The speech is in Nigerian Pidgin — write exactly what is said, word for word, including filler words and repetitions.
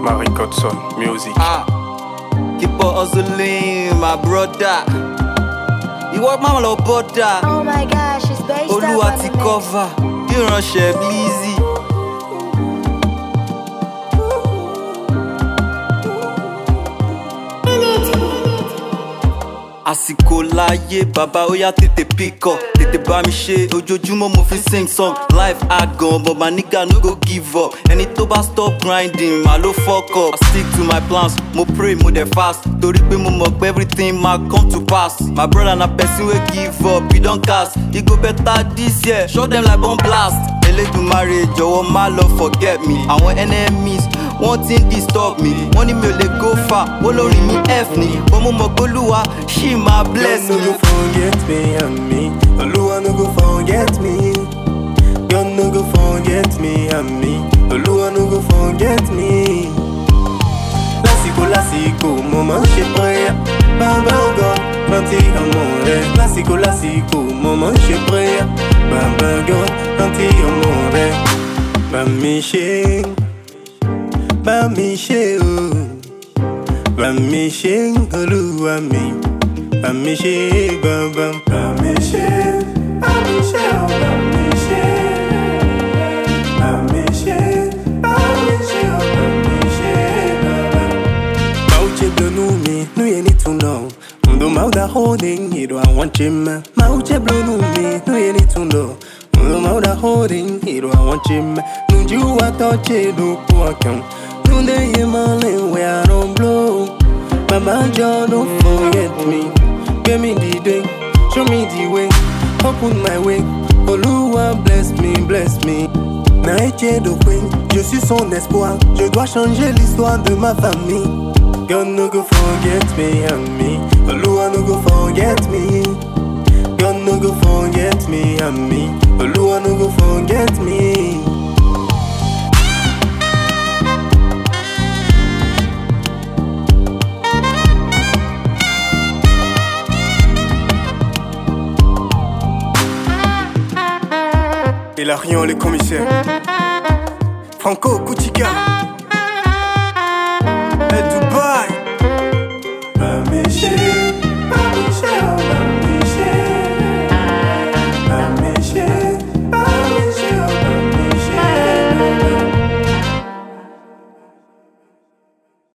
Marie Godson, music. Ah, keep on hustling, my brother. You want mama lo butter. Oh my gosh, it's based on Olúwa ti cover. You run share Blizzy. Àsìkò láyé bàbá ó yá tètè pick up. Tètè bá mi ṣe ojoojúmọ́ mo fi sing song. Life hard gan but my nigga no go give up. Ẹni tó bá stop grinding ma ló fuck up. I stick to my plans, mo pray mo dey fast. Torí pé mo mọ̀ pé everything ma come to pass. My brother na person wey give up, he don cast. He go better this year, show them like bomb blast. Elédùmarè jọ̀wọ́ má lọ forget me. Àwọn enemies wọ́n ti ń disturb me. Wọ́n ní mi ò lè go far, wọ́n lórí mi F ni. But mo mọ̀ pé Olúwa ṣì máa bless God me. no go forget me and me. Olúwa no go forget me. God no go forget me and me. Olúwa no go forget me. Lásìkò lásìkò mo máa ń ṣe prayer. Bàbá God rántí ọmọ rẹ̀. Lásìkò lásìkò mo máa ń ṣe prayer. Bàbá God rántí ọmọ rẹ̀. Bá mi ṣe, bá mi ṣe o. Bá mi ṣe Olúwa mi. Bá mi ṣe bàbá. Bá mi ṣe, bá mi ṣe o. Bá mi ṣe, bá mi ṣe, bá mi ṣe o. Bá mi ṣe bàbá. Mauche blonu mi, nu ye need to know. Ndo mauda holding, hiro I want him. Mauche blonu mi, nu ye need to know. Ndo mauda holding, hiro I want him. Nunju wa touche do po akon. Nunde ye malen where I don't blow. Mama John, don't forget me. Give me the day, show me the way. Open my way. Oluwa bless me, bless me. Naïche do queen, je suis son espoir. Je dois changer l'histoire de ma famille. God no go forget me and me. Oluwa no go forget me. God no go forget me and me. Oluwa no go forget me. Hilarion les commissaires. Franco Koutika.